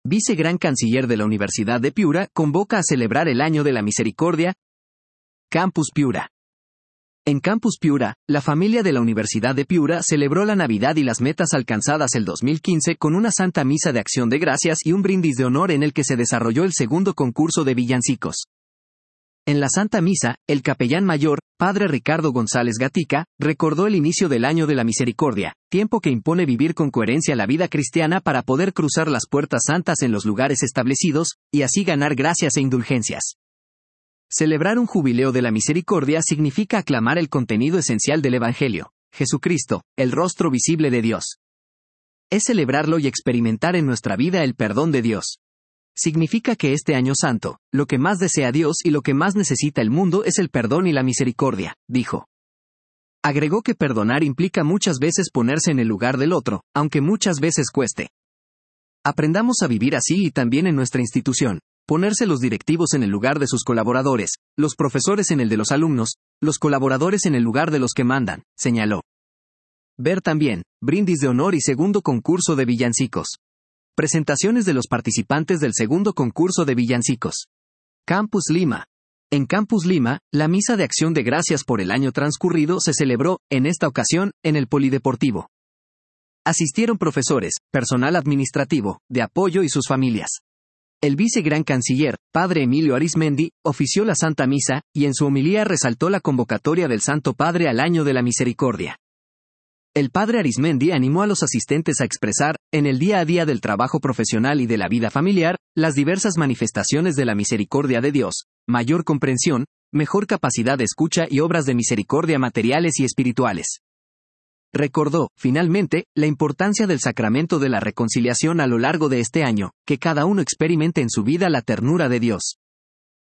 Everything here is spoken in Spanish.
Vicegran Canciller de la Universidad de Piura, convoca a celebrar el Año de la Misericordia. Campus Piura. En Campus Piura, la familia de la Universidad de Piura celebró la Navidad y las metas alcanzadas el 2015 con una Santa Misa de Acción de Gracias y un brindis de honor en el que se desarrolló el segundo concurso de villancicos. En la Santa Misa, el capellán mayor, Padre Ricardo González Gatica, recordó el inicio del Año de la Misericordia, tiempo que impone vivir con coherencia la vida cristiana para poder cruzar las puertas santas en los lugares establecidos, y así ganar gracias e indulgencias. Celebrar un jubileo de la misericordia significa aclamar el contenido esencial del Evangelio, Jesucristo, el rostro visible de Dios. Es celebrarlo y experimentar en nuestra vida el perdón de Dios. Significa que este año santo, lo que más desea Dios y lo que más necesita el mundo es el perdón y la misericordia, dijo. Agregó que perdonar implica muchas veces ponerse en el lugar del otro, aunque muchas veces cueste. Aprendamos a vivir así y también en nuestra institución. Ponerse los directivos en el lugar de sus colaboradores, los profesores en el de los alumnos, los colaboradores en el lugar de los que mandan, señaló. Ver también, brindis de honor y segundo concurso de villancicos. Presentaciones de los participantes del segundo concurso de villancicos. Campus Lima. En Campus Lima, la Misa de Acción de Gracias por el año transcurrido se celebró, en esta ocasión, en el Polideportivo. Asistieron profesores, personal administrativo, de apoyo y sus familias. El vicegran canciller, Padre Emilio Arizmendi, ofició la Santa Misa, y en su homilía resaltó la convocatoria del Santo Padre al Año de la Misericordia. El Padre Arizmendi animó a los asistentes a expresar, en el día a día del trabajo profesional y de la vida familiar, las diversas manifestaciones de la misericordia de Dios, mayor comprensión, mejor capacidad de escucha y obras de misericordia materiales y espirituales. Recordó, finalmente, la importancia del sacramento de la reconciliación a lo largo de este año, que cada uno experimente en su vida la ternura de Dios.